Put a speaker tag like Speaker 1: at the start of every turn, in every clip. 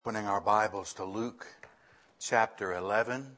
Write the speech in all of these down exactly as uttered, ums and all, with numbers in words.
Speaker 1: Opening our Bibles to Luke chapter eleven.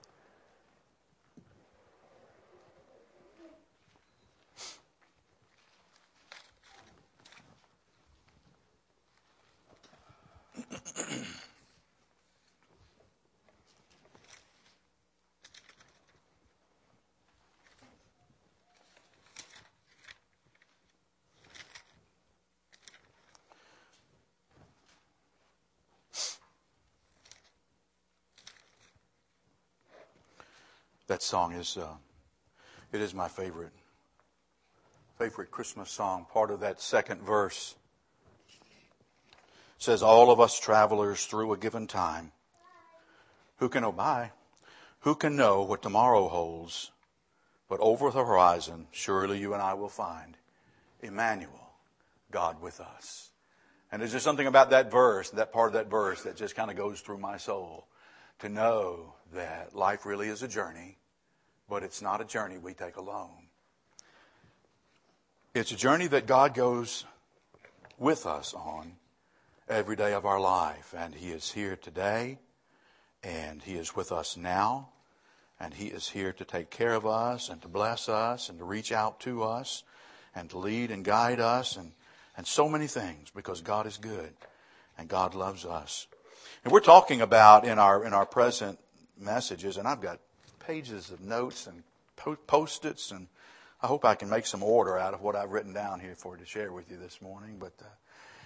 Speaker 1: That song is, uh, it is my favorite, favorite Christmas song. Part of that second verse says, all of us travelers through a given time, who can obey, who can know what tomorrow holds, but over the horizon, surely you and I will find Emmanuel, God with us. And there's just something about that verse, that part of that verse that just kind of goes through my soul. To know that life really is a journey, but it's not a journey we take alone. It's a journey that God goes with us on every day of our life. And He is here today, and He is with us now, and He is here to take care of us and to bless us and to reach out to us and to lead and guide us and, and so many things, because God is good and God loves us. And we're talking about in our in our present messages, and I've got pages of notes and post-its, and I hope I can make some order out of what I've written down here for to share with you this morning. But uh,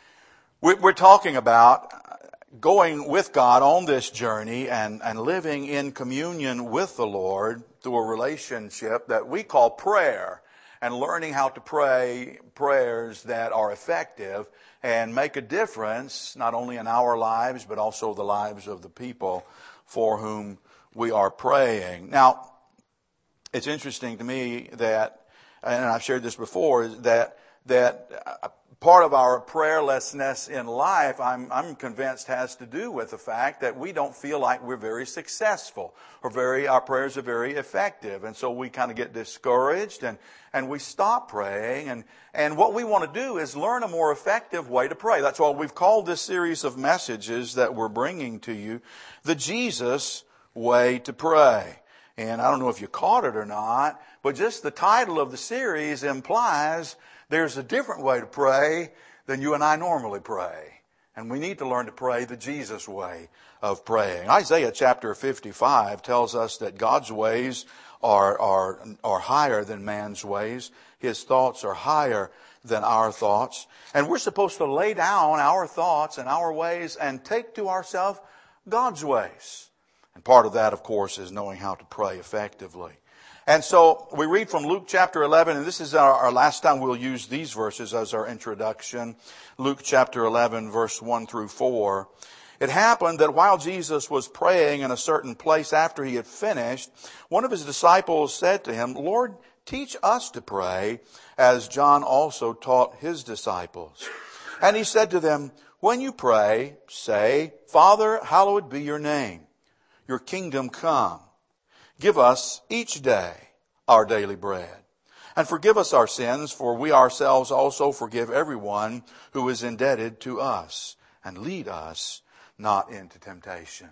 Speaker 1: we're, we're talking about going with God on this journey and, and living in communion with the Lord through a relationship that we call prayer, and learning how to pray prayers that are effective and make a difference, not only in our lives, but also the lives of the people for whom we are praying. Now, it's interesting to me that, and I've shared this before, is that that part of our prayerlessness in life, I'm, I'm convinced, has to do with the fact that we don't feel like we're very successful or very, our prayers are very effective. And so we kind of get discouraged and, and we stop praying. And, and what we want to do is learn a more effective way to pray. That's why we've called this series of messages that we're bringing to you, the Jesus way to pray. And I don't know if you caught it or not, but just the title of the series implies there's a different way to pray than you and I normally pray. And we need to learn to pray the Jesus way of praying. Isaiah chapter fifty-five tells us that God's ways are, are, are higher than man's ways. His thoughts are higher than our thoughts. And we're supposed to lay down our thoughts and our ways and take to ourselves God's ways. And part of that, of course, is knowing how to pray effectively. And so we read from Luke chapter eleven, and this is our, our last time we'll use these verses as our introduction. Luke chapter eleven, verse one through four. It happened that while Jesus was praying in a certain place after he had finished, one of his disciples said to him, Lord, teach us to pray, as John also taught his disciples. And he said to them, when you pray, say, Father, hallowed be your name. Your kingdom come. Give us each day our daily bread. And forgive us our sins, for we ourselves also forgive everyone who is indebted to us. And lead us not into temptation.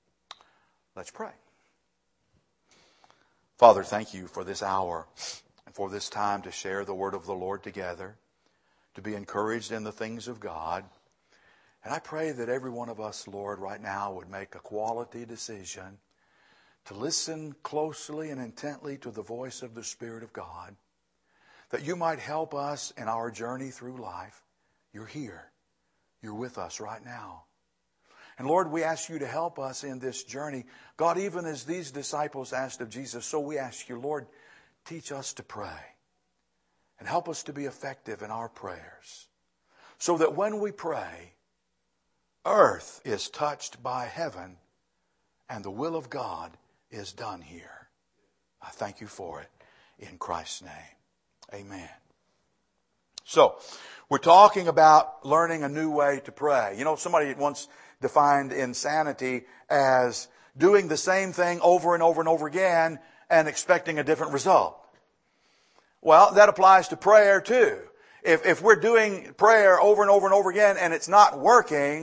Speaker 1: Let's pray. Father, thank you for this hour and for this time to share the word of the Lord together, to be encouraged in the things of God. And I pray that every one of us, Lord, right now would make a quality decision to listen closely and intently to the voice of the Spirit of God, that you might help us in our journey through life. You're here. You're with us right now. And Lord, we ask you to help us in this journey. God, even as these disciples asked of Jesus, so we ask you, Lord, teach us to pray and help us to be effective in our prayers, so that when we pray, earth is touched by heaven and the will of God is done here. I thank you for it in Christ's name. Amen. So, we're talking about learning a new way to pray. You know, somebody once defined insanity as doing the same thing over and over and over again and expecting a different result. Well, that applies to prayer too. If, if we're doing prayer over and over and over again and it's not working,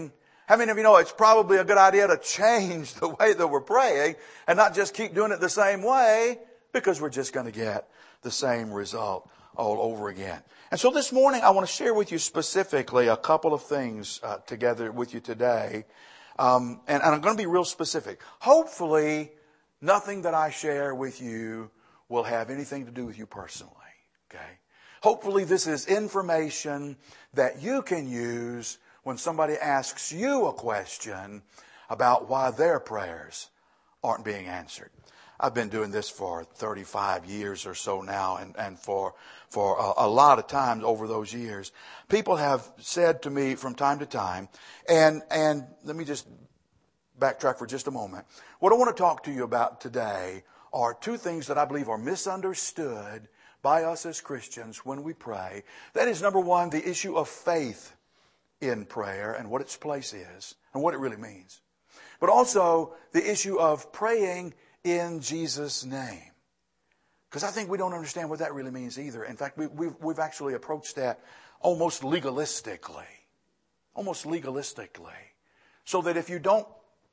Speaker 1: How many of you know it's probably a good idea to change the way that we're praying and not just keep doing it the same way, because we're just going to get the same result all over again. And so this morning I want to share with you specifically a couple of things uh, together with you today. Um, and, and I'm going to be real specific. Hopefully nothing that I share with you will have anything to do with you personally. Okay? Hopefully this is information that you can use when somebody asks you a question about why their prayers aren't being answered. I've been doing this for thirty-five years or so now, and, and for for a, a lot of times over those years, people have said to me from time to time, and and let me just backtrack for just a moment. What I want to talk to you about today are two things that I believe are misunderstood by us as Christians when we pray. That is, number one, the issue of faith in prayer and what its place is and what it really means. But also the issue of praying in Jesus' name. Because I think we don't understand what that really means either. In fact, we, we've, we've actually approached that almost legalistically. Almost legalistically. So that if you don't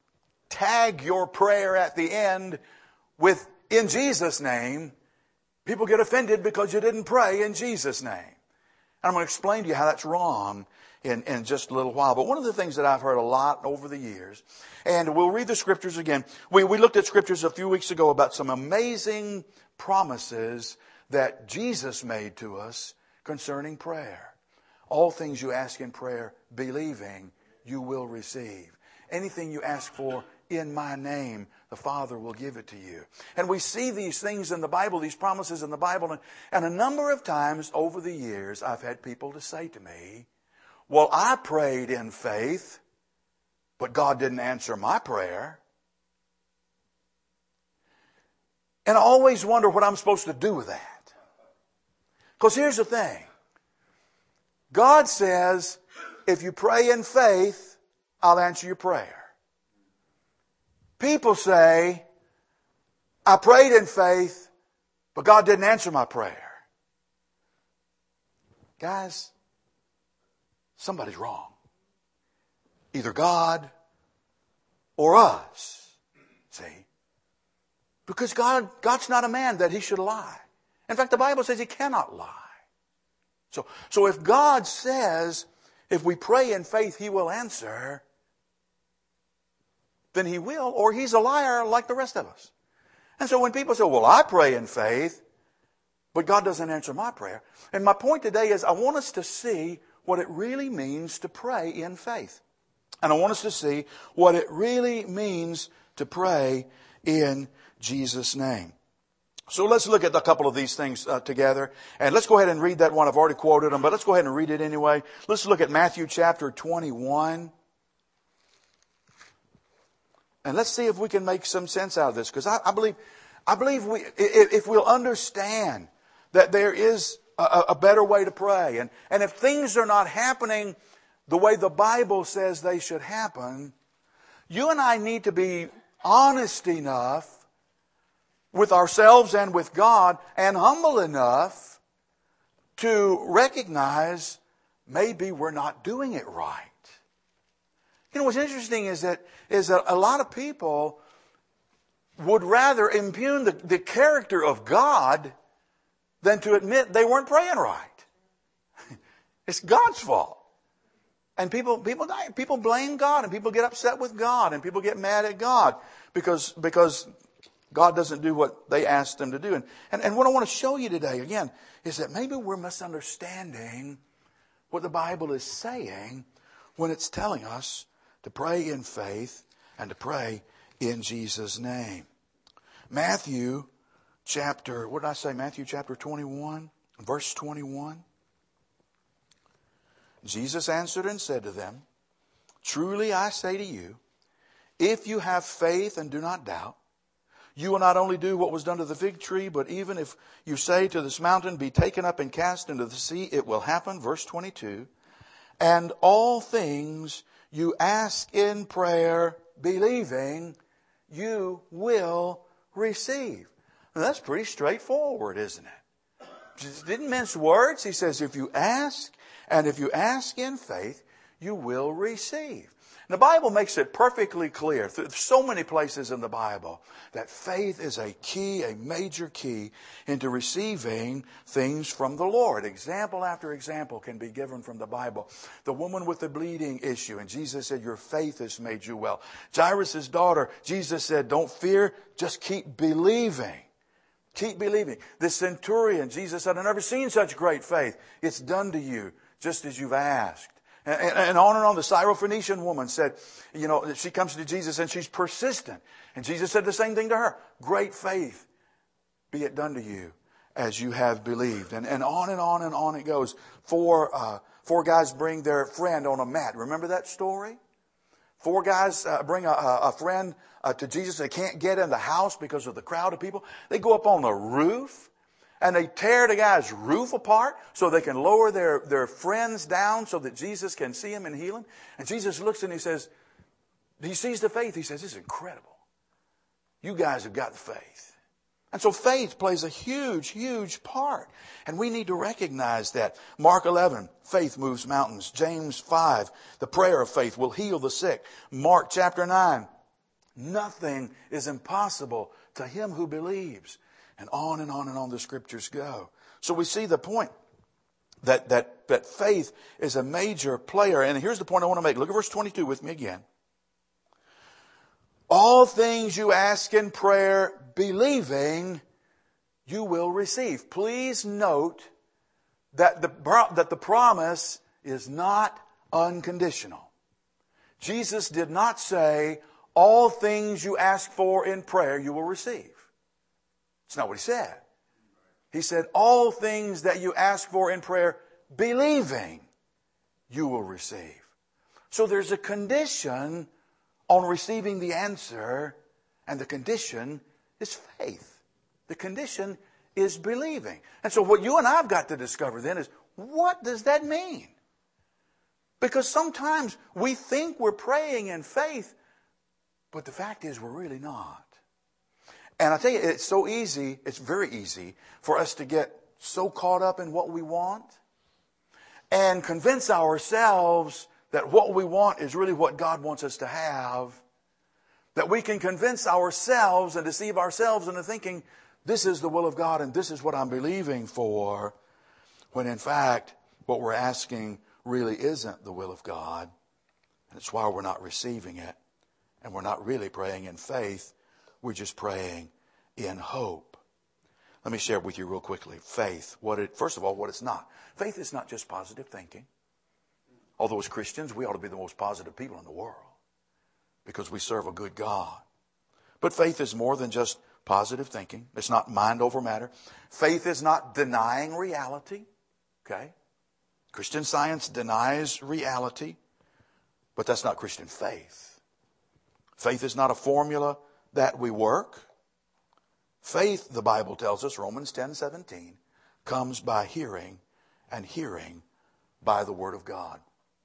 Speaker 1: tag your prayer at the end with "in Jesus' name," people get offended because you didn't pray in Jesus' name. And I'm going to explain to you how that's wrong in, in just a little while. But one of the things that I've heard a lot over the years, and we'll read the scriptures again. We, we looked at scriptures a few weeks ago about some amazing promises that Jesus made to us concerning prayer. All things you ask in prayer, believing, you will receive. Anything you ask for in my name, the Father will give it to you. And we see these things in the Bible, these promises in the Bible. And, and a number of times over the years, I've had people to say to me, "Well, I prayed in faith, but God didn't answer my prayer." And I always wonder what I'm supposed to do with that. Because here's the thing. God says, if you pray in faith, I'll answer your prayer. People say, I prayed in faith, but God didn't answer my prayer. Guys, somebody's wrong. Either God or us. See? Because God, God's not a man that He should lie. In fact, the Bible says He cannot lie. So, so if God says, if we pray in faith, He will answer, then He will, or He's a liar like the rest of us. And so when people say, well, I pray in faith, but God doesn't answer my prayer. And my point today is I want us to see what it really means to pray in faith. And I want us to see what it really means to pray in Jesus' name. So let's look at a couple of these things uh, together. And let's go ahead and read that one. I've already quoted them, but let's go ahead and read it anyway. Let's look at Matthew chapter twenty-one. And let's see if we can make some sense out of this. Because I, I believe, I believe we, if, if we'll understand that there is a, a better way to pray. And, and if things are not happening the way the Bible says they should happen, you and I need to be honest enough with ourselves and with God, and humble enough to recognize maybe we're not doing it right. You know, what's interesting is that is that a lot of people would rather impugn the, the character of God than to admit they weren't praying right. It's God's fault. And people people people blame God, and people get upset with God, and people get mad at God because because God doesn't do what they asked Him to do. And, and, and what I want to show you today, again, is that maybe we're misunderstanding what the Bible is saying when it's telling us to pray in faith and to pray in Jesus' name. Matthew chapter, what did I say? Matthew chapter twenty-one, verse twenty-one. Jesus answered and said to them, "Truly I say to you, if you have faith and do not doubt, you will not only do what was done to the fig tree, but even if you say to this mountain, be taken up and cast into the sea, it will happen." Verse twenty-two. "And all things you ask in prayer, believing, you will receive." Now, that's pretty straightforward, isn't it? Just didn't mince words. He says, if you ask, and if you ask in faith, you will receive. The Bible makes it perfectly clear, through so many places in the Bible, that faith is a key, a major key into receiving things from the Lord. Example after example can be given from the Bible. The woman with the bleeding issue, and Jesus said, your faith has made you well. Jairus' daughter, Jesus said, don't fear, just keep believing. Keep believing. The centurion, Jesus said, I've never seen such great faith. It's done to you just as you've asked. And, and on and on. The Syrophoenician woman said, you know, she comes to Jesus and she's persistent. And Jesus said the same thing to her. Great faith, be it done to you as you have believed. And, and on and on and on it goes. Four, uh, four guys bring their friend on a mat. Remember that story? Four guys uh, bring a, a friend uh, to Jesus. They can't get in the house because of the crowd of people. They go up on the roof. And they tear the guy's roof apart so they can lower their, their friends down so that Jesus can see him and heal him. And Jesus looks and he says, he sees the faith. He says, this is incredible. You guys have got the faith. And so faith plays a huge, huge part. And we need to recognize that. Mark eleven, faith moves mountains. James five, the prayer of faith will heal the sick. Mark chapter nine, nothing is impossible to him who believes. And on and on and on the scriptures go. So we see the point that, that, that faith is a major player. And here's the point I want to make. Look at verse twenty-two with me again. All things you ask in prayer, believing, you will receive. Please note that the, that the promise is not unconditional. Jesus did not say, all things you ask for in prayer, you will receive. That's not what he said. He said, all things that you ask for in prayer, believing, you will receive. So there's a condition on receiving the answer, and the condition is faith. The condition is believing. And so what you and I have got to discover then is, what does that mean? Because sometimes we think we're praying in faith, but the fact is we're really not. And I tell you, it's so easy, it's very easy for us to get so caught up in what we want and convince ourselves that what we want is really what God wants us to have, that we can convince ourselves and deceive ourselves into thinking this is the will of God and this is what I'm believing for, when in fact what we're asking really isn't the will of God. And it's why we're not receiving it, and we're not really praying in faith. We're just praying in hope. Let me share with you real quickly. Faith, what it, first of all, what it's not. Faith is not just positive thinking. Although as Christians, we ought to be the most positive people in the world because we serve a good God. But faith is more than just positive thinking. It's not mind over matter. Faith is not denying reality. Okay? Christian Science denies reality, but that's not Christian faith. Faith is not a formula that we work. Faith, the Bible tells us, Romans ten seventeen, comes by hearing, and hearing by the Word of God.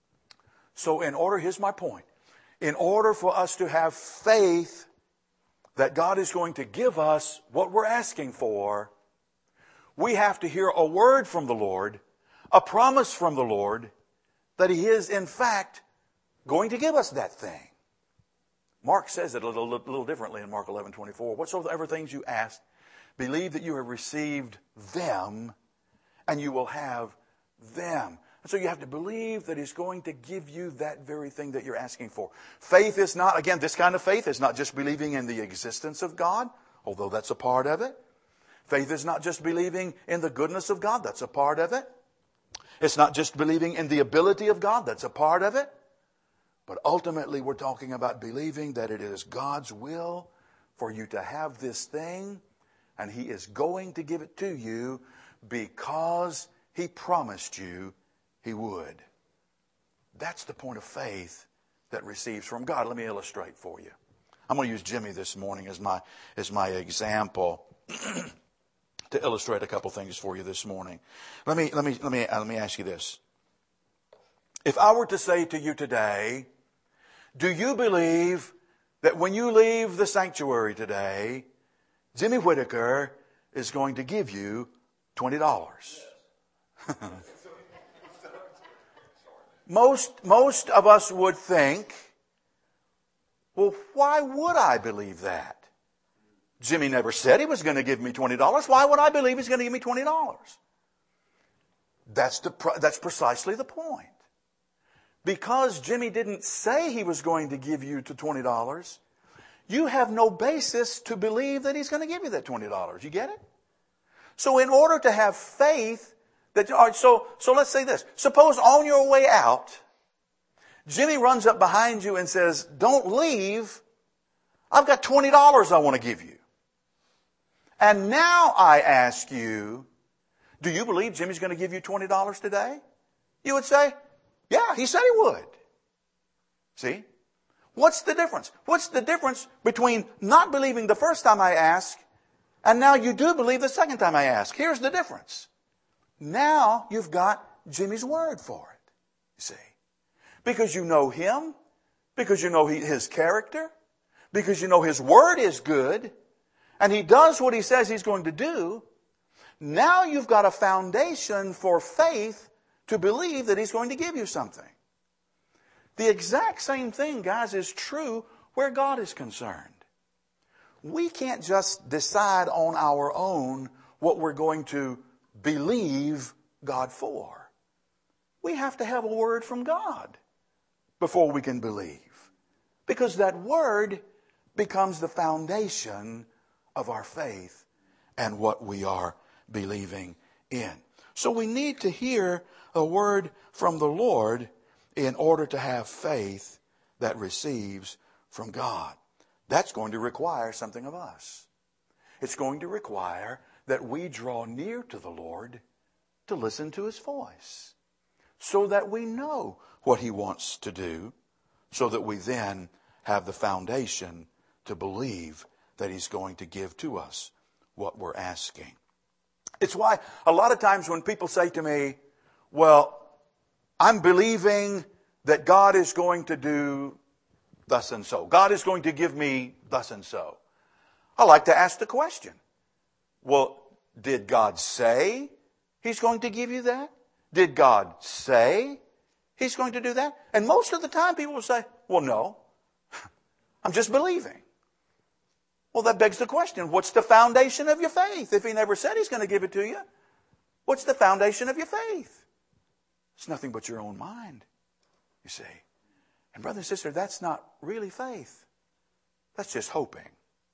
Speaker 1: So in order, here's my point. In order for us to have faith that God is going to give us what we're asking for, we have to hear a word from the Lord, a promise from the Lord, that He is in fact going to give us that thing. Mark says it a little, little differently in Mark eleven twenty-four. Whatsoever things you ask, believe that you have received them, and you will have them. And so you have to believe that He's going to give you that very thing that you're asking for. Faith is not, again, this kind of faith is not just believing in the existence of God, although that's a part of it. Faith is not just believing in the goodness of God, that's a part of it. It's not just believing in the ability of God, that's a part of it. But ultimately, we're talking about believing that it is God's will for you to have this thing, and He is going to give it to you because He promised you He would. That's the point of faith that receives from God. Let me illustrate for you. I'm going to use Jimmy this morning as my, as my example to illustrate a couple things for you this morning. Let me, let me, let me, let me ask you this. If I were to say to you today, do you believe that when you leave the sanctuary today, Jimmy Whitaker is going to give you twenty dollars? most, most of us would think Well, why would I believe that? Jimmy never said he was going to give me twenty dollars. Why would I believe he's going to give me twenty dollars? That's the, that's precisely the point. Because Jimmy didn't say he was going to give you to twenty dollars, you have no basis to believe that he's going to give you that twenty dollars. You get it? So in order to have faith, that all right, so, so let's say this. Suppose on your way out, Jimmy runs up behind you and says, don't leave. I've got twenty dollars I want to give you. And now I ask you, do you believe Jimmy's going to give you twenty dollars today? You would say, yeah, he said he would. See? What's the difference? What's the difference between not believing the first time I ask and now you do believe the second time I ask? Here's the difference. Now you've got Jimmy's word for it. You see? Because you know him, because you know his character, because you know his word is good, and he does what he says he's going to do. Now you've got a foundation for faith to believe that he's going to give you something. The exact same thing, guys, is true where God is concerned. We can't just decide on our own what we're going to believe God for. We have to have a word from God before we can believe. Because that word becomes the foundation of our faith and what we are believing in. So we need to hear a word from the Lord in order to have faith that receives from God. That's going to require something of us. It's going to require that we draw near to the Lord to listen to his voice, so that we know what he wants to do, so that we then have the foundation to believe that he's going to give to us what we're asking. It's why a lot of times when people say to me, well, I'm believing that God is going to do thus and so. God is going to give me thus and so. I like to ask the question, well, did God say he's going to give you that? Did God say he's going to do that? And most of the time people will say, well, no, I'm just believing. Well, that begs the question, what's the foundation of your faith? If he never said he's going to give it to you, what's the foundation of your faith? It's nothing but your own mind, you see. And brother and sister, that's not really faith. That's just hoping.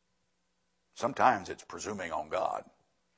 Speaker 1: Sometimes it's presuming on God.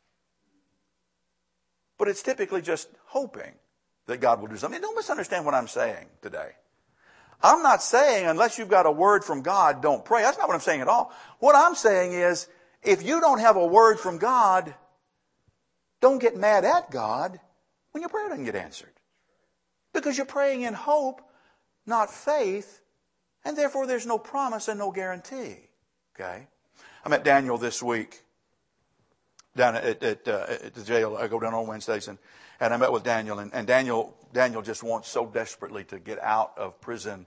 Speaker 1: But it's typically just hoping that God will do something. Don't misunderstand what I'm saying today. I'm not saying unless you've got a word from God, don't pray. That's not what I'm saying at all. What I'm saying is, if you don't have a word from God, don't get mad at God when your prayer doesn't get answered. Because you're praying in hope, not faith, and therefore there's no promise and no guarantee. Okay? I met Daniel this week down at, at, uh, at the jail. I go down on Wednesdays, and, and I met with Daniel. And, and Daniel Daniel just wants so desperately to get out of prison.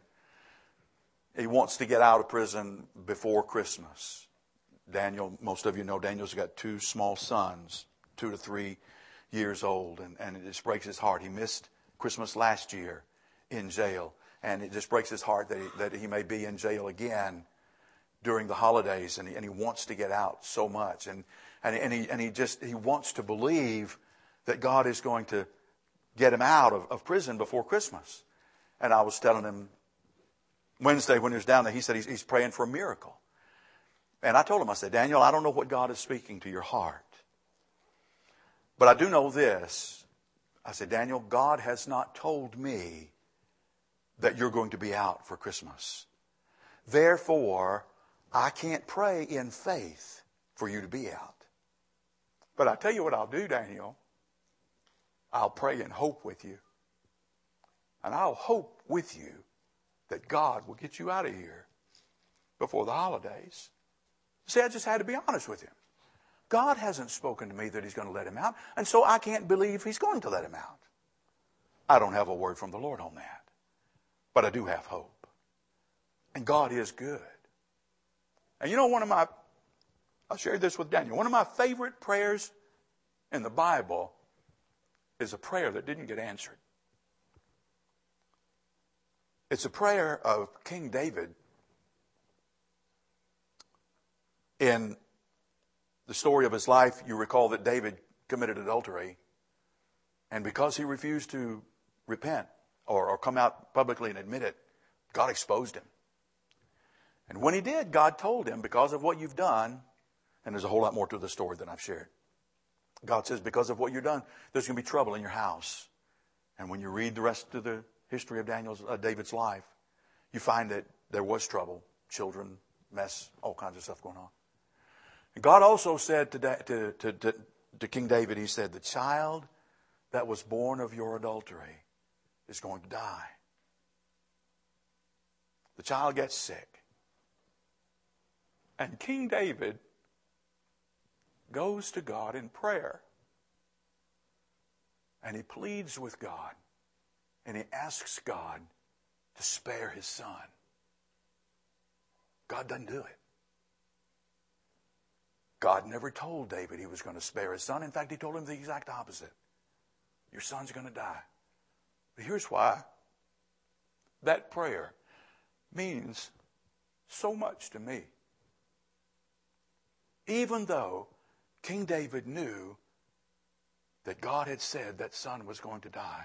Speaker 1: He wants to get out of prison before Christmas. Daniel, most of you know, Daniel's got two small sons, two to three years old, and, and it just breaks his heart. He missed Christmas last year in jail, and it just breaks his heart that he, that he may be in jail again during the holidays, and he, and he wants to get out so much. And And, and he and he just he wants to believe that God is going to get him out of, of prison before Christmas. And I was telling him Wednesday when he was down there, he said he's, he's praying for a miracle. And I told him, I said, Daniel, I don't know what God is speaking to your heart, but I do know this. I said, Daniel, God has not told me that you're going to be out for Christmas. Therefore, I can't pray in faith for you to be out. But I'll tell you what I'll do, Daniel. I'll pray and hope with you. And I'll hope with you that God will get you out of here before the holidays. See, I just had to be honest with him. God hasn't spoken to me that he's going to let him out, and so I can't believe he's going to let him out. I don't have a word from the Lord on that. But I do have hope. And God is good. And you know, one of my I shared this with Daniel. One of my favorite prayers in the Bible is a prayer that didn't get answered. It's a prayer of King David In the story of his life, you recall that David committed adultery. And because he refused to repent or, or come out publicly and admit it, God exposed him. And when he did, God told him, because of what you've done, and there's a whole lot more to the story than I've shared. God says, because of what you've done, there's going to be trouble in your house. And when you read the rest of the history of Daniel's, uh, David's life, you find that there was trouble, children, mess, all kinds of stuff going on. And God also said to, to, to, to, to King David, he said, the child that was born of your adultery is going to die. The child gets sick. And King David goes to God in prayer. And he pleads with God. And he asks God to spare his son. God doesn't do it. God never told David he was going to spare his son. In fact, he told him the exact opposite. Your son's going to die. But here's why. That prayer means so much to me. Even though King David knew that God had said that son was going to die,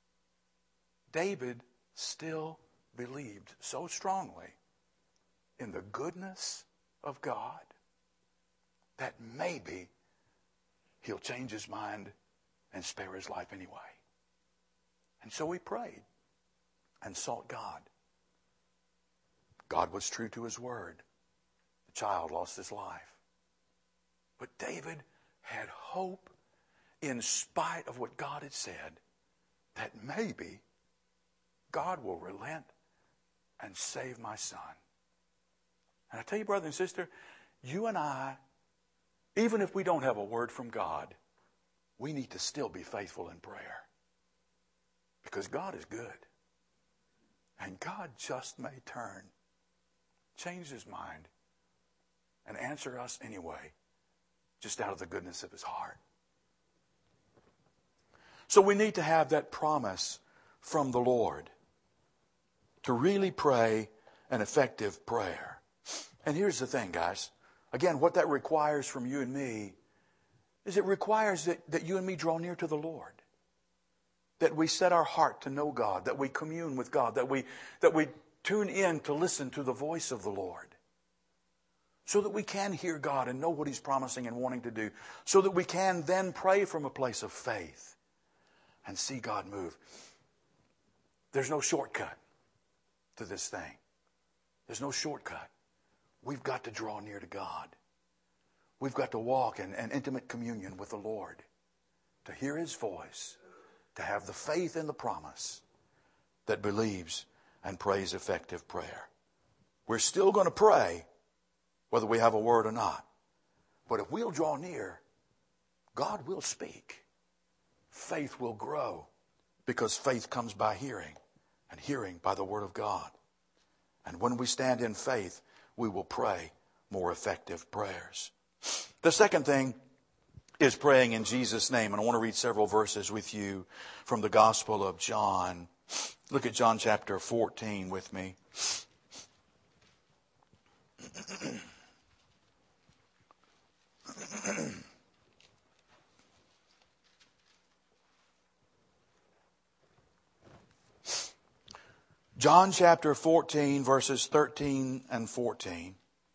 Speaker 1: David still believed so strongly in the goodness of God that maybe he'll change his mind and spare his life anyway. And so he prayed and sought God. God was true to his word. The child lost his life. But David had hope in spite of what God had said, that maybe God will relent and save my son. And I tell you, brother and sister, you and I, even if we don't have a word from God, we need to still be faithful in prayer. Because God is good. And God just may turn, change his mind, and answer us anyway, just out of the goodness of his heart. So we need to have that promise from the Lord to really pray an effective prayer. And here's the thing, guys. Again, what that requires from you and me is it requires that, that you and me draw near to the Lord. That we set our heart to know God, that we commune with God, that we, that we tune in to listen to the voice of the Lord. So that we can hear God and know what he's promising and wanting to do. So that we can then pray from a place of faith and see God move. There's no shortcut to this thing. There's no shortcut. We've got to draw near to God. We've got to walk in an intimate communion with the Lord, to hear his voice, to have the faith in the promise that believes and prays effective prayer. We're still going to pray whether we have a word or not. But if we'll draw near, God will speak. Faith will grow, because faith comes by hearing, and hearing by the word of God. And when we stand in faith, we will pray more effective prayers. The second thing is praying in Jesus' name. And I want to read several verses with you from the Gospel of John. Look at John chapter fourteen with me. John chapter fourteen, verses thirteen and fourteen.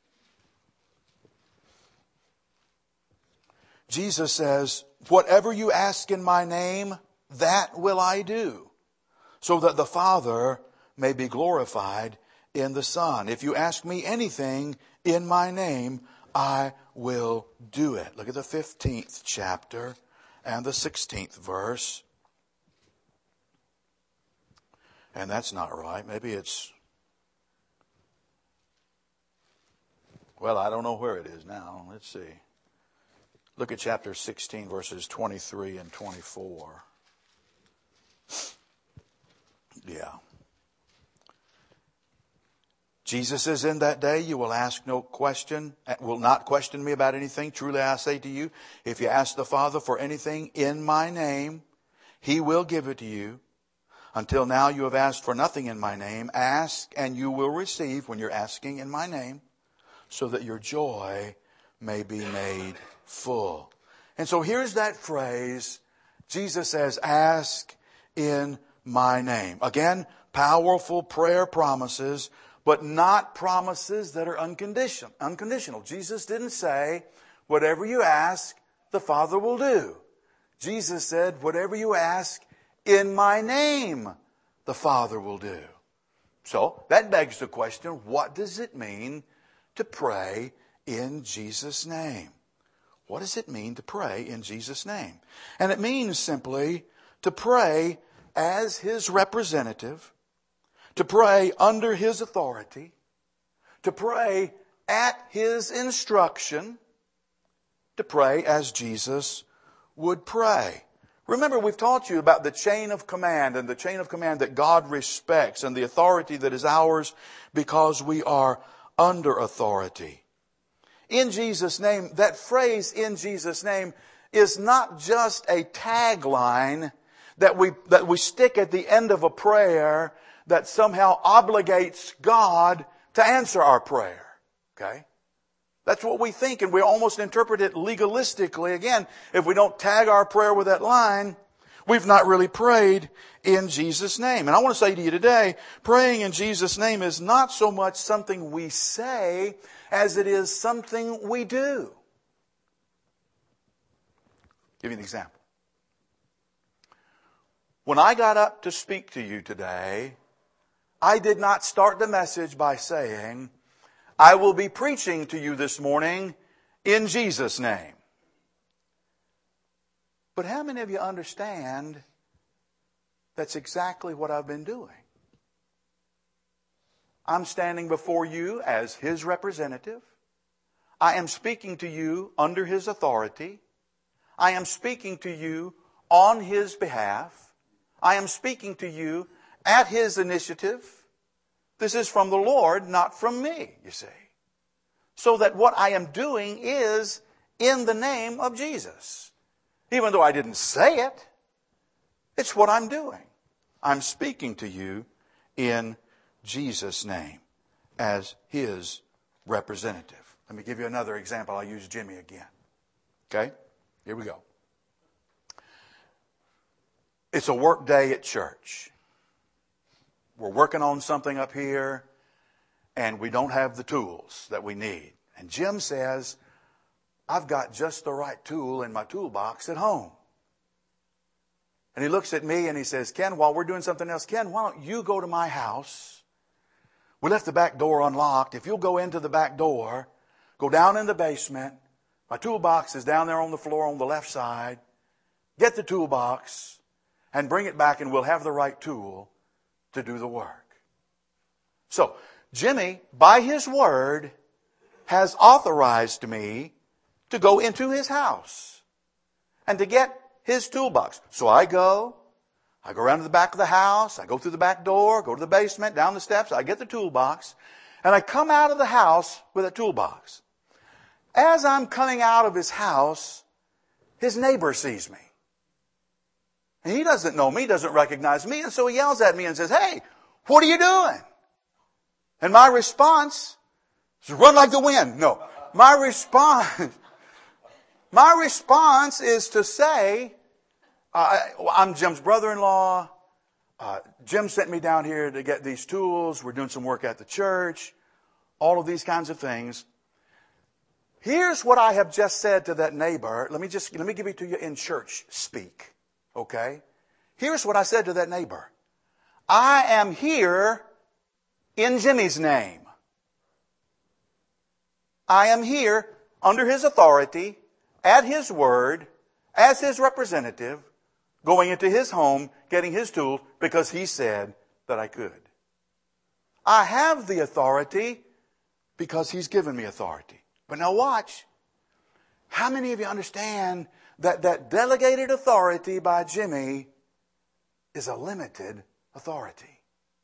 Speaker 1: Jesus says, whatever you ask in my name, that will I do, so that the Father may be glorified in the Son. If you ask me anything in my name, I will do it. Look at the fifteenth chapter and the sixteenth verse. And that's not right. Maybe it's, well, I don't know where it is now. Let's see. Look at chapter sixteen, verses twenty-three and twenty-four. Yeah. Jesus says, in that day you will ask no question, will not question me about anything. Truly I say to you, if you ask the Father for anything in my name, he will give it to you. Until now you have asked for nothing in my name. Ask and you will receive when you're asking in my name, so that your joy may be made full. And so here's that phrase. Jesus says, ask in my name. Again, powerful prayer promises, but not promises that are unconditional. Unconditional. Jesus didn't say, whatever you ask, the Father will do. Jesus said, whatever you ask in my name, the Father will do. So that begs the question, what does it mean to pray in Jesus' name? What does it mean to pray in Jesus' name? And it means simply to pray as His representative, to pray under His authority, to pray at His instruction, to pray as Jesus would pray. Remember, we've taught you about the chain of command and the chain of command that God respects and the authority that is ours because we are under authority. In Jesus' name, that phrase, in Jesus' name, is not just a tagline that we, that we stick at the end of a prayer that somehow obligates God to answer our prayer. Okay? That's what we think, and we almost interpret it legalistically. Again, if we don't tag our prayer with that line, we've not really prayed in Jesus' name. And I want to say to you today, praying in Jesus' name is not so much something we say as it is something we do. I'll give you an example. When I got up to speak to you today, I did not start the message by saying, I will be preaching to you this morning in Jesus' name. But how many of you understand that's exactly what I've been doing? I'm standing before you as His representative. I am speaking to you under His authority. I am speaking to you on His behalf. I am speaking to you at His initiative. This is from the Lord, not from me, you see. So that what I am doing is in the name of Jesus. Even though I didn't say it, it's what I'm doing. I'm speaking to you in Jesus' name as His representative. Let me give you another example. I'll use Jimmy again. Okay? Here we go. It's a work day at church. We're working on something up here, and we don't have the tools that we need. And Jim says, I've got just the right tool in my toolbox at home. And he looks at me and he says, Ken, while we're doing something else, Ken, why don't you go to my house? We left the back door unlocked. If you'll go into the back door, go down in the basement. My toolbox is down there on the floor on the left side. Get the toolbox and bring it back, and we'll have the right tool to do the work. So, Jimmy, by his word, has authorized me to go into his house and to get his toolbox. So I go, I go around to the back of the house, I go through the back door, go to the basement, down the steps, I get the toolbox, and I come out of the house with a toolbox. As I'm coming out of his house, his neighbor sees me. And he doesn't know me, doesn't recognize me, and so he yells at me and says, hey, what are you doing? And my response is run like the wind. No, my response, my response is to say, uh, I'm Jim's brother-in-law. Uh, Jim sent me down here to get these tools. We're doing some work at the church. All of these kinds of things. Here's what I have just said to that neighbor. Let me just, let me give it to you in church speak. Okay? Here's what I said to that neighbor. I am here in Jimmy's name. I am here under his authority, at his word, as his representative, going into his home, getting his tools, because he said that I could. I have the authority because he's given me authority. But now watch. How many of you understand that that delegated authority by Jimmy is a limited authority?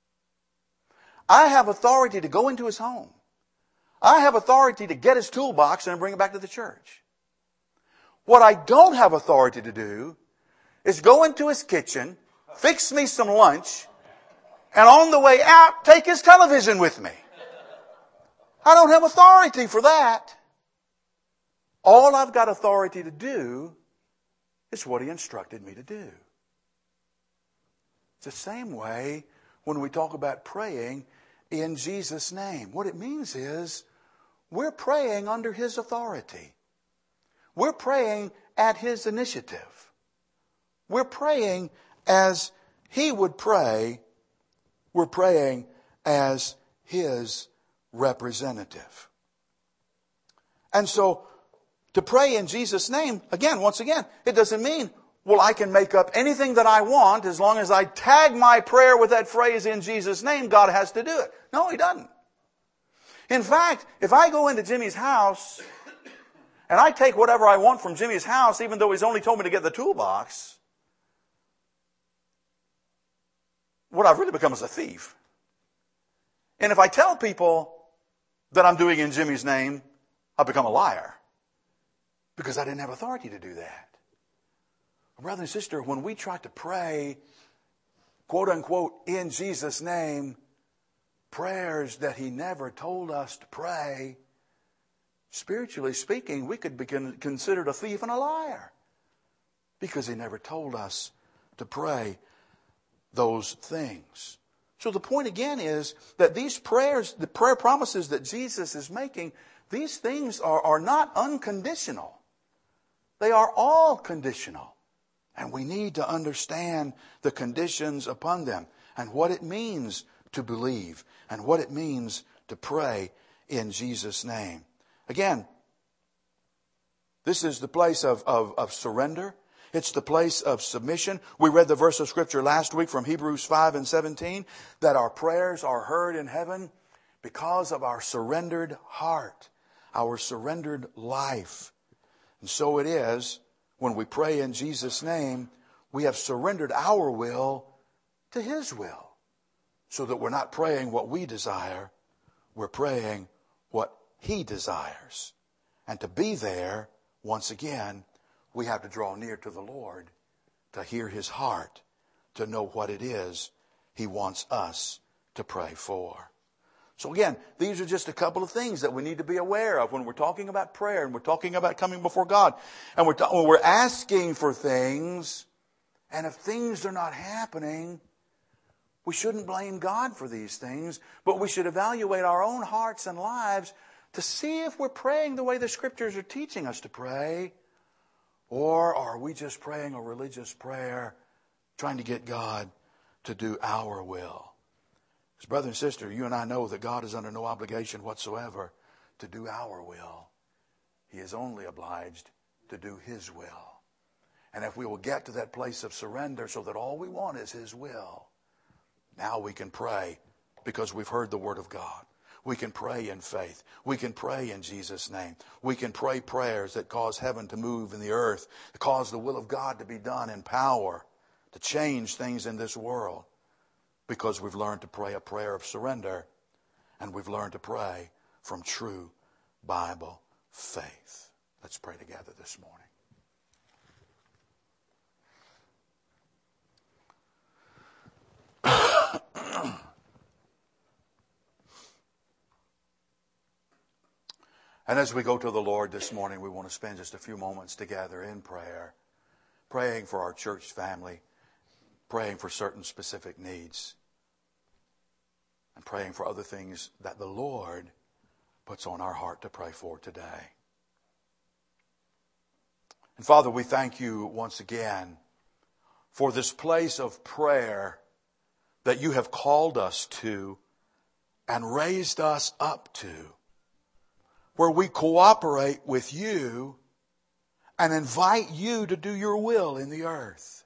Speaker 1: I have authority to go into his home. I have authority to get his toolbox and bring it back to the church. What I don't have authority to do is go into his kitchen, fix me some lunch, and on the way out, take his television with me. I don't have authority for that. All I've got authority to do is what He instructed me to do. It's the same way when we talk about praying in Jesus' name. What it means is we're praying under His authority. We're praying at His initiative. We're praying as He would pray. We're praying as His representative. And so, to pray in Jesus' name, again, once again, it doesn't mean, well, I can make up anything that I want as long as I tag my prayer with that phrase in Jesus' name, God has to do it. No, He doesn't. In fact, if I go into Jimmy's house and I take whatever I want from Jimmy's house, even though he's only told me to get the toolbox, what I've really become is a thief. And if I tell people that I'm doing in Jimmy's name, I've become a liar. Because I didn't have authority to do that. Brother and sister, when we try to pray, quote unquote, in Jesus' name, prayers that He never told us to pray, spiritually speaking, we could be considered a thief and a liar. Because He never told us to pray those things. So the point again is that these prayers, the prayer promises that Jesus is making, these things are, are not unconditional. They are all conditional. And we need to understand the conditions upon them and what it means to believe and what it means to pray in Jesus' name. Again, this is the place of, of, of surrender. It's the place of submission. We read the verse of Scripture last week from Hebrews five and seventeen that our prayers are heard in heaven because of our surrendered heart, our surrendered life. And so it is when we pray in Jesus' name, we have surrendered our will to His will. So that we're not praying what we desire, we're praying what He desires. And to be there, once again, we have to draw near to the Lord to hear His heart, to know what it is He wants us to pray for. So again, these are just a couple of things that we need to be aware of when we're talking about prayer and we're talking about coming before God. And we're, ta- when we're asking for things, and if things are not happening, we shouldn't blame God for these things, but we should evaluate our own hearts and lives to see if we're praying the way the Scriptures are teaching us to pray, or are we just praying a religious prayer, trying to get God to do our will. Because brother and sister, you and I know that God is under no obligation whatsoever to do our will. He is only obliged to do His will. And if we will get to that place of surrender so that all we want is His will, now we can pray because we've heard the Word of God. We can pray in faith. We can pray in Jesus' name. We can pray prayers that cause heaven to move in the earth, that cause the will of God to be done in power, to change things in this world, because we've learned to pray a prayer of surrender, and we've learned to pray from true Bible faith. Let's pray together this morning. And as we go to the Lord this morning, we want to spend just a few moments together in prayer, praying for our church family, praying for certain specific needs, and praying for other things that the Lord puts on our heart to pray for today. And Father, we thank You once again for this place of prayer that You have called us to and raised us up to, where we cooperate with You and invite You to do Your will in the earth.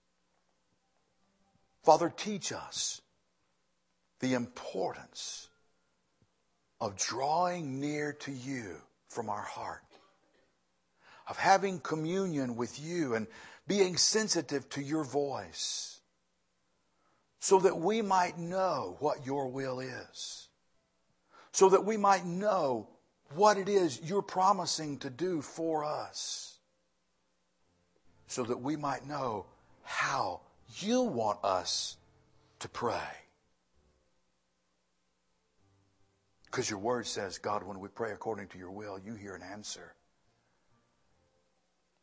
Speaker 1: Father, teach us the importance of drawing near to You from our heart, of having communion with You and being sensitive to Your voice, so that we might know what Your will is, so that we might know what it is You're promising to do for us, so that we might know how You want us to pray. Because Your Word says, God, when we pray according to Your will, You hear and answer.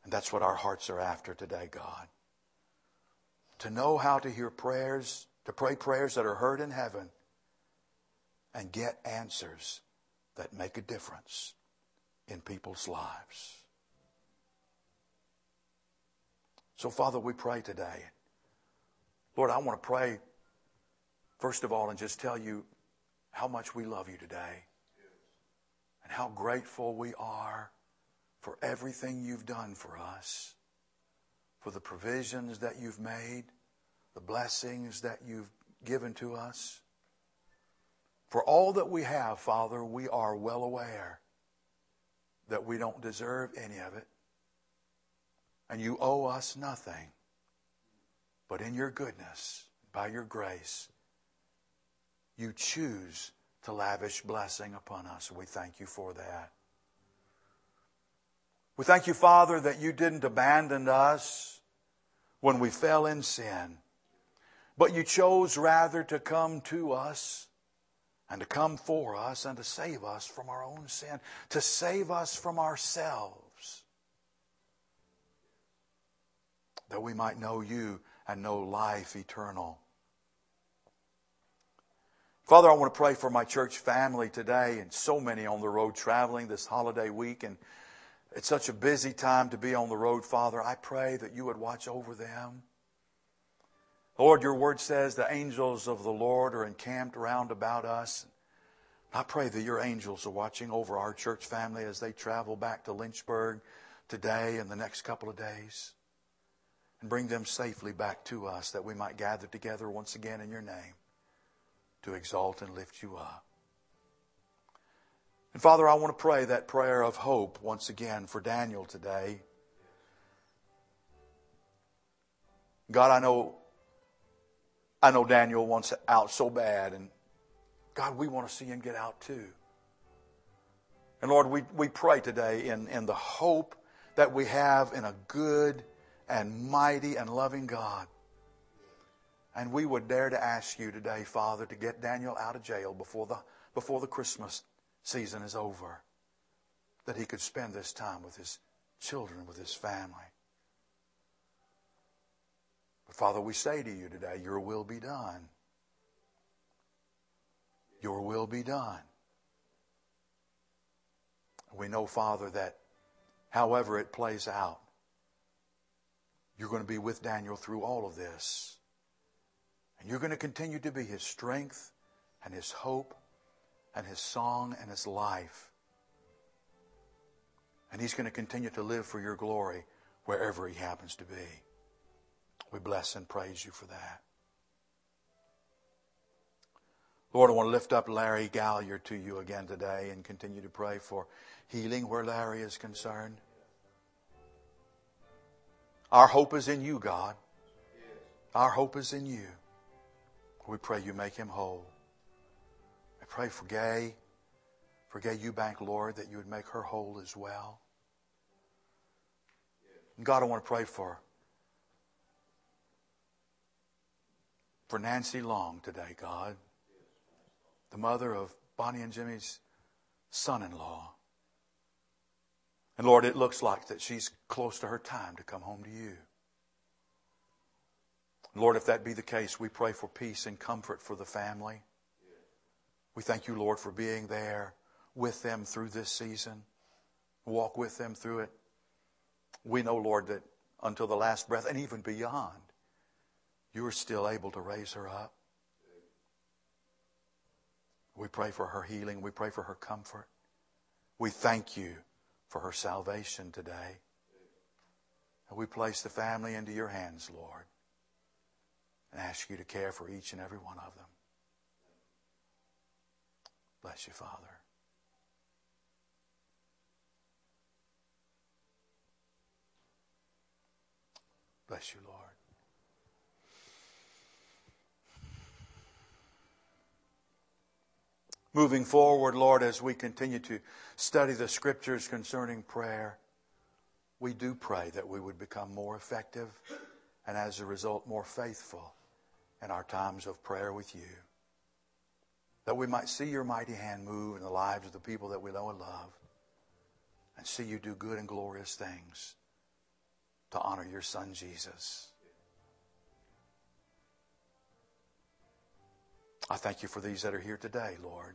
Speaker 1: And that's what our hearts are after today, God. To know how to hear prayers, to pray prayers that are heard in heaven, and get answers that make a difference in people's lives. So, Father, we pray today. Lord, I want to pray, first of all, and just tell you how much we love you today. And how grateful we are for everything you've done for us. For the provisions that you've made. The blessings that you've given to us. For all that we have, Father, we are well aware that we don't deserve any of it. And you owe us nothing. But in your goodness, by your grace, you choose to lavish blessing upon us. We thank you for that. We thank you, Father, that you didn't abandon us when we fell in sin. But you chose rather to come to us and to come for us and to save us from our own sin. To save us from ourselves. That we might know you and know life eternal. Father, I want to pray for my church family today, and so many on the road traveling this holiday week, and it's such a busy time to be on the road, Father. I pray that you would watch over them. Lord, your word says the angels of the Lord are encamped round about us. I pray that your angels are watching over our church family as they travel back to Lynchburg today and the next couple of days. And bring them safely back to us, that we might gather together once again in your name to exalt and lift you up. And Father, I want to pray that prayer of hope once again for Daniel today. God, I know, I know Daniel wants out so bad, and God, we want to see him get out too. And Lord, we, we pray today in, in the hope that we have in a good and mighty and loving God. And we would dare to ask you today, Father, to get Daniel out of jail before the, before the Christmas season is over. That he could spend this time with his children, with his family. But Father, we say to you today, your will be done. Your will be done. We know, Father, that however it plays out, you're going to be with Daniel through all of this. And you're going to continue to be his strength and his hope and his song and his life. And he's going to continue to live for your glory wherever he happens to be. We bless and praise you for that. Lord, I want to lift up Larry Galliard to you again today and continue to pray for healing where Larry is concerned. Our hope is in you, God. Our hope is in you. We pray you make him whole. I pray for Gay, for Gay Eubank, Lord, that you would make her whole as well. And God, I want to pray for, for Nancy Long today, God, the mother of Bonnie and Jimmy's son-in-law. And Lord, it looks like that she's close to her time to come home to you. Lord, if that be the case, we pray for peace and comfort for the family. We thank you, Lord, for being there with them through this season. Walk with them through it. We know, Lord, that until the last breath and even beyond, you are still able to raise her up. We pray for her healing. We pray for her comfort. We thank you for her salvation today. And we place the family into your hands, Lord, and ask you to care for each and every one of them. Bless you, Father. Bless you, Lord. Moving forward, Lord, as we continue to study the Scriptures concerning prayer, we do pray that we would become more effective and as a result more faithful in our times of prayer with you. That we might see your mighty hand move in the lives of the people that we know and love, and see you do good and glorious things to honor your Son, Jesus. I thank you for these that are here today, Lord.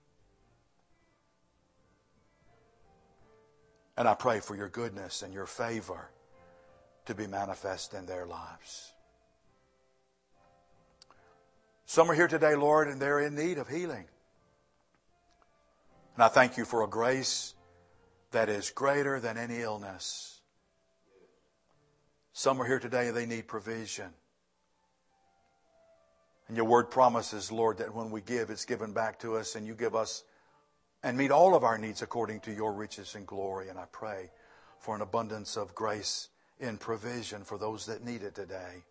Speaker 1: And I pray for your goodness and your favor to be manifest in their lives. Some are here today, Lord, and they're in need of healing. And I thank you for a grace that is greater than any illness. Some are here today and they need provision. And your word promises, Lord, that when we give, it's given back to us, and you give us and meet all of our needs according to your riches and glory. And I pray for an abundance of grace in provision for those that need it today.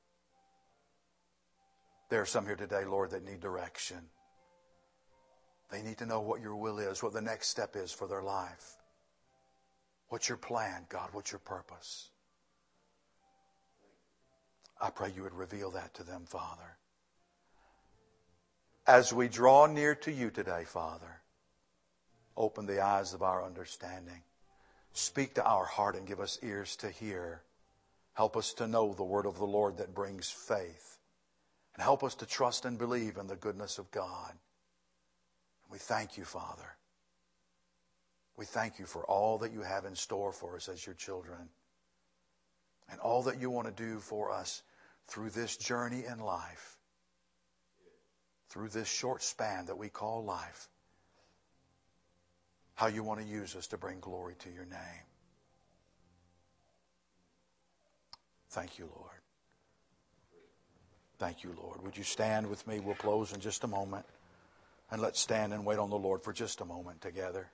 Speaker 1: There are some here today, Lord, that need direction. They need to know what your will is, what the next step is for their life. What's your plan, God? What's your purpose? I pray you would reveal that to them, Father. As we draw near to you today, Father, open the eyes of our understanding. Speak to our heart and give us ears to hear. Help us to know the word of the Lord that brings faith. And help us to trust and believe in the goodness of God. We thank you, Father. We thank you for all that you have in store for us as your children. And all that you want to do for us through this journey in life. Through this short span that we call life. How you want to use us to bring glory to your name. Thank you, Lord. Thank you, Lord. Would you stand with me? We'll close in just a moment. And let's stand and wait on the Lord for just a moment together.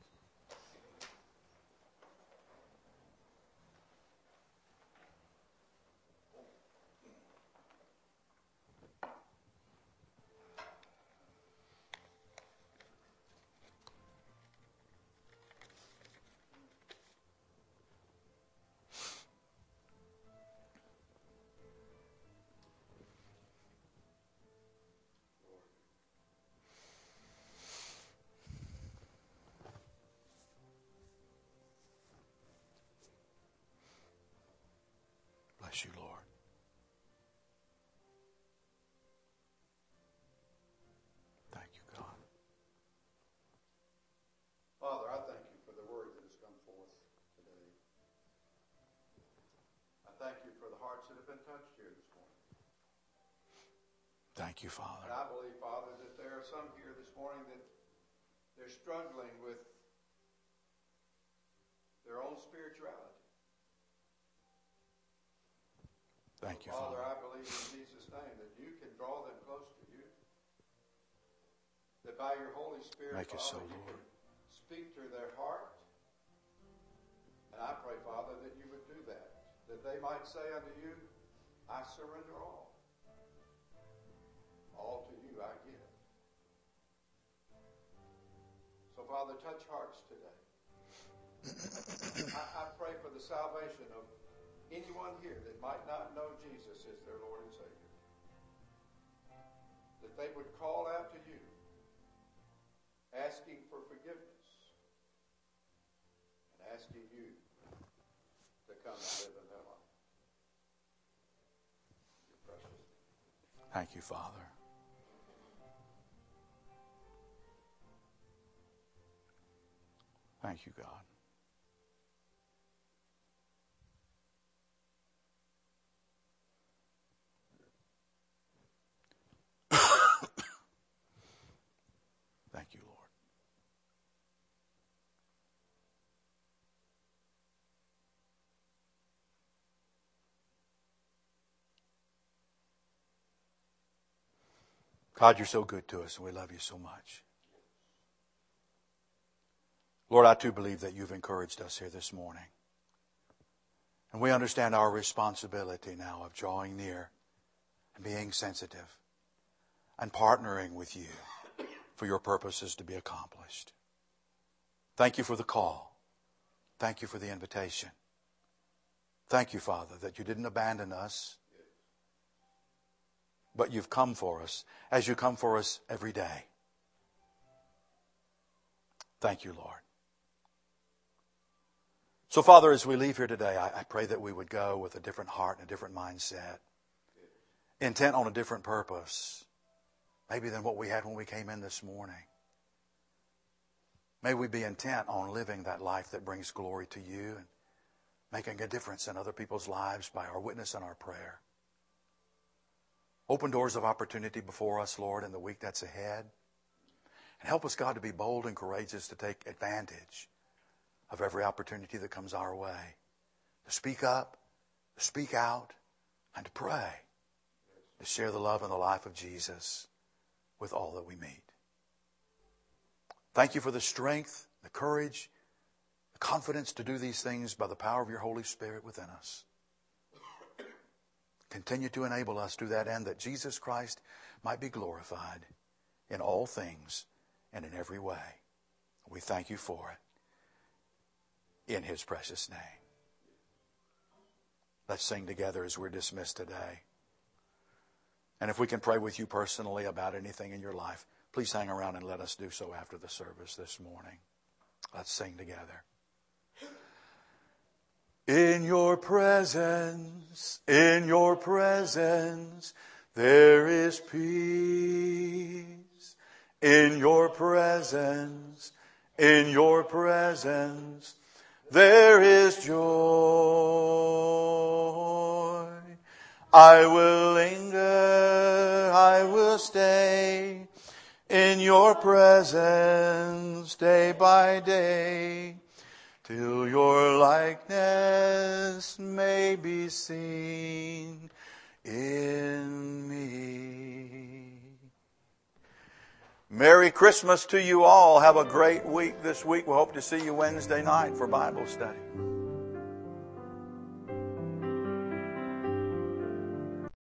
Speaker 1: Bless you, Lord. Thank you, God.
Speaker 2: Father, I thank you for the word that has come forth today. I thank you for the hearts that have been touched here this morning.
Speaker 1: Thank you, Father.
Speaker 2: And I believe, Father, that there are some here this morning that they're struggling with their own spirituality.
Speaker 1: Thank you,
Speaker 2: Father,
Speaker 1: Father.
Speaker 2: I believe in Jesus' name that you can draw them close to you. That by your Holy Spirit,
Speaker 1: Make it so,
Speaker 2: Father, you
Speaker 1: Lord.
Speaker 2: can speak to their heart. And I pray, Father, that you would do that. That they might say unto you, I surrender all. All to you I give. So, Father, touch hearts today. I, I pray for the salvation of anyone here that might not know Jesus as their Lord and Savior. That they would call out to you, asking for forgiveness, and asking you to come and live in their life. Your precious name.
Speaker 1: Thank you, Father. Thank you, God. Thank you, Lord. God, you're so good to us, and we love you so much. Lord, I too believe that you've encouraged us here this morning. And we understand our responsibility now of drawing near and being sensitive and partnering with you for your purposes to be accomplished. Thank you for the call. Thank you for the invitation. Thank you, Father, that you didn't abandon us, but you've come for us as you come for us every day. Thank you, Lord. So, Father, as we leave here today, I, I pray that we would go with a different heart and a different mindset, intent on a different purpose, maybe than what we had when we came in this morning. May we be intent on living that life that brings glory to you and making a difference in other people's lives by our witness and our prayer. Open doors of opportunity before us, Lord, in the week that's ahead. And help us, God, to be bold and courageous to take advantage of every opportunity that comes our way. To speak up, to speak out, and to pray. To share the love and the life of Jesus with all that we meet. Thank you for the strength, the courage, the confidence to do these things by the power of your Holy Spirit within us. Continue to enable us to that end, that Jesus Christ might be glorified in all things and in every way. We thank you for it in his precious name. Let's sing together as we're dismissed today. And if we can pray with you personally about anything in your life, please hang around and let us do so after the service this morning. Let's sing together. In your presence, in your presence, there is peace. In your presence, in your presence, there is joy. I will linger, I will stay in your presence day by day, till your likeness may be seen in me. Merry Christmas to you all. Have a great week this week. We hope to see you Wednesday night for Bible study.